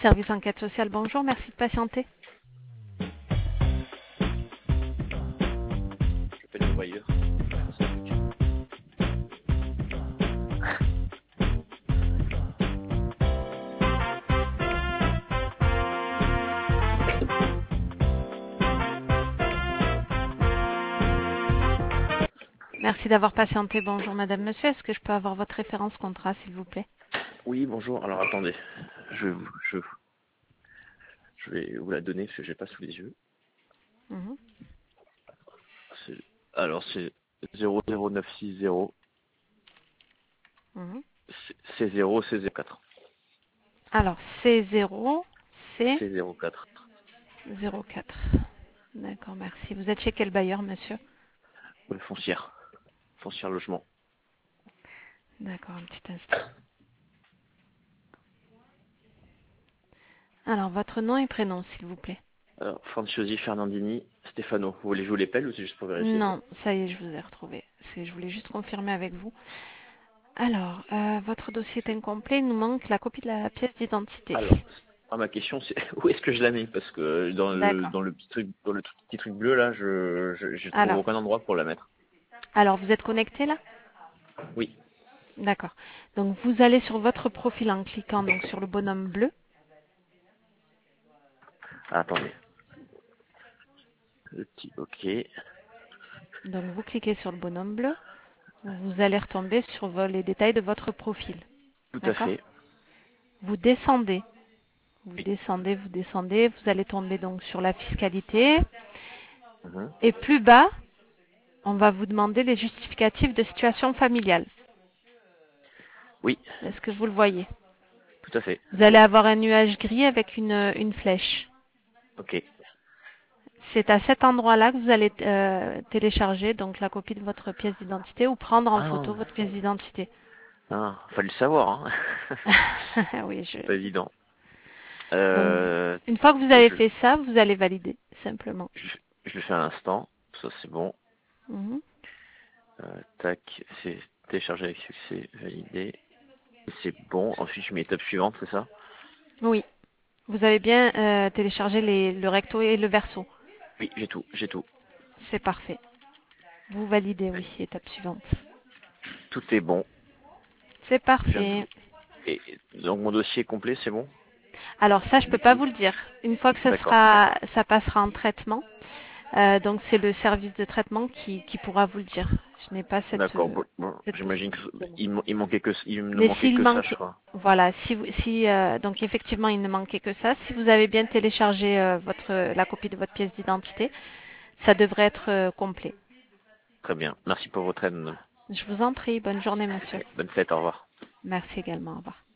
Service enquête sociale, bonjour, merci de patienter. J'appelle le voyeur. Merci d'avoir patienté. Bonjour madame, monsieur. Est-ce que je peux avoir votre référence contrat, s'il vous plaît? Oui, bonjour. Alors attendez, je, je, je vais vous la donner parce que j'ai pas sous les yeux. Mhm. Alors c'est 00960 Mhm. C0 C04. Alors, C0, C04. C04. D'accord, merci. Vous êtes chez quel bailleur, monsieur? Foncière. Foncière logement. D'accord, un petit instant. Alors, votre nom et prénom, s'il vous plaît. Alors, Franciosi Fernandini Stefano. Vous voulez que je vous l'épelle ou c'est juste pour vérifier? Non, ça y est, je vous ai retrouvé. Je voulais juste confirmer avec vous. Alors, votre dossier est incomplet. Il nous manque la copie de la pièce d'identité. Alors, ma question c'est où est-ce que je la mets? Parce que D'accord. dans le petit truc, dans le petit truc bleu là, je trouve Alors, aucun endroit pour la mettre. vous êtes connecté là? Oui. D'accord. Donc, vous allez sur votre profil en cliquant donc sur le bonhomme bleu. Ah, attendez. Le petit OK. Donc, vous cliquez sur le bonhomme bleu. Vous allez retomber sur les détails de votre profil. Tout à D'accord? fait. Vous descendez. Vous Oui. descendez, vous descendez. Vous allez tomber donc sur la fiscalité. Mhm. Et plus bas, on va vous demander les justificatifs de situation familiale. Oui, Est-ce que vous le voyez? tout à fait. Vous allez avoir un nuage gris avec une flèche. OK. C'est à cet endroit-là que vous allez télécharger donc la copie de votre pièce d'identité ou prendre en Ah, photo votre pièce d'identité. fallait le savoir, hein. Oui, C'est pas évident. Donc, Euh, une fois que vous avez je, fait ça, vous allez valider, simplement. je, je le fais à l'instant. Ça, c'est bon. Mhm. Tac, c'est téléchargé avec succès, validé. C'est bon. Ensuite, je mets étape suivante, c'est ça? Oui, vous avez bien téléchargé le recto et le verso. Oui, j'ai tout, j'ai tout. C'est parfait. Vous validez, oui, étape suivante. Tout est bon. C'est Je viens de parfait. vous. Donc mon dossier est complet, c'est bon? Alors ça, je peux Du pas coup, vous le dire. Une fois que d'accord. ça passera en traitement, donc c'est le service de traitement qui pourra vous le dire. Je n'ai pas D'accord. Bon, cette j'imagine possibilité. il me Mais manquait s'il que ça, je manque, crois. voilà, donc effectivement il ne manquait que ça. Si vous avez bien téléchargé la copie de votre pièce d'identité, ça devrait être complet. Très bien. Merci pour votre aide. Je vous en prie, bonne journée monsieur. Bonne fête, au revoir. Merci également, au revoir.